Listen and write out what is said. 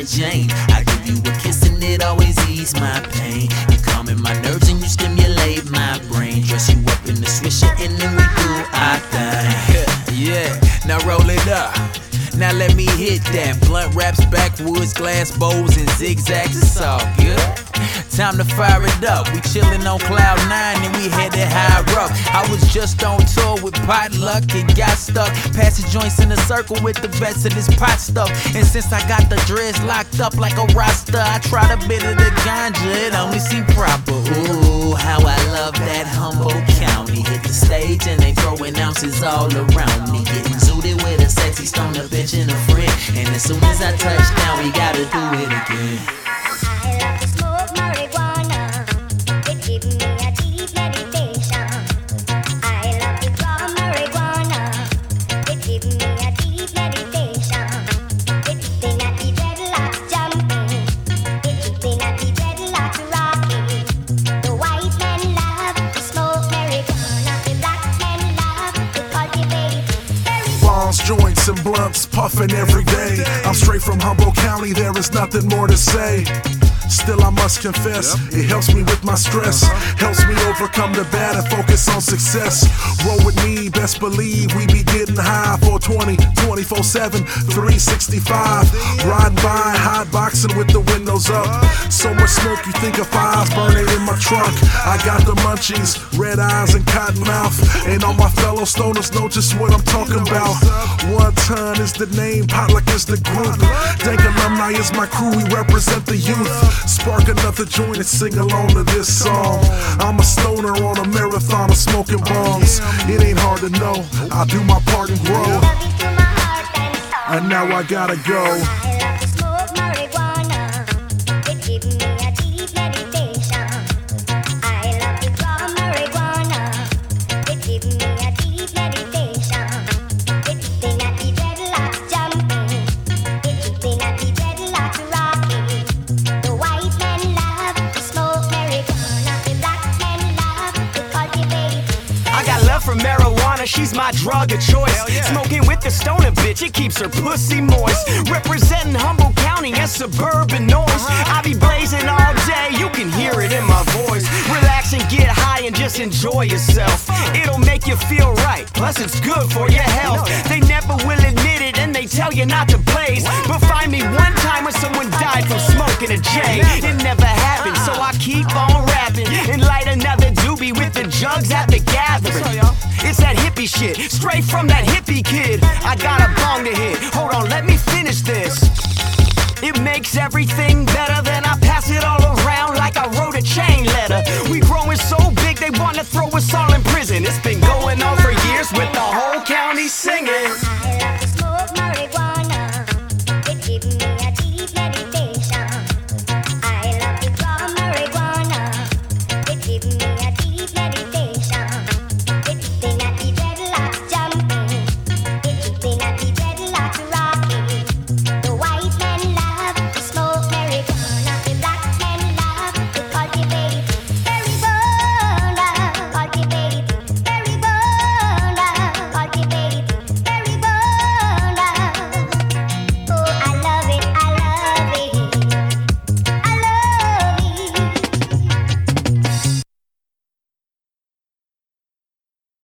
Mary Jane. I give you a kiss and it always ease my pain. You calming my nerves and you stimulate my brain. Dress you up in the swisher and then we do our thing. Yeah, now roll it up. Now let me hit that. Blunt wraps, backwoods, glass bowls, and zigzags. It's all good. Time to fire it up. We chillin' on cloud 9 and we headed higher up. I was just on tour with Potluck and got stuck. Passing joints in a circle with the best of this pot stuff. And since I got the dreads locked up like a roster, I tried a bit of the ganja, it only seemed proper. Ooh, how I love that Humboldt County. Hit the stage and they throwing ounces all around me. Getting zooted with a sexy stoner bitch and a friend. And as soon as I touch down, we gotta do it again. I love to smoke marijuana. It gives me a deep meditation. I love to draw marijuana. It gives me a deep meditation. It's been at the dreadlocks jumping. It's been at the dreadlocks rocking. The white men love to smoke marijuana. The black men love to cultivate marijuana. Bonds, joints, and blunts, puffin' every day. I'm straight from Humboldt County, there is nothing more to say. Still I must confess, it helps me with my stress. Helps me overcome the bad and focus on success. Roll with me, best believe we be getting high. 420, 24/7, 365. Riding by, hot boxing with the windows up. So much smoke you think of fires burning in my trunk. I got the munchies, red eyes and cotton mouth. And all my fellow stoners know just what I'm talking about. 1 ton is the name, Potluck is the group. Dank Alumni is my crew, we represent the youth. Spark another joint and sing along to this song. I'm a stoner on a marathon of smoking bongs. It ain't hard to know, I do my part and grow. Love is to my heart and soul. And now I gotta go. I love to smoke marijuana. It gives me a deep meditation. I love to draw marijuana. It gives me a deep meditation. It's been at the dreadlocks jumping. It's been at the dreadlocks rocking. The white men love to smoke marijuana. The black men love to cultivate. I got love for marijuana, she's my drug of choice. Smoking with the stoner bitch, it keeps her pussy moist. Representing Humboldt County and suburban noise. I be blazing all day, you can hear it in my voice. Relax and get high and just enjoy yourself. It'll make you feel right, plus it's good for your health. They never will admit it and they tell you not to blaze. But find me one time when someone died from smoking a J. It never happened, so I keep on rapping and light another doobie with the jugs at the gathering. It's that hippie shit, straight from that hippie kid. I got a bong to hit, hold on, let me finish this.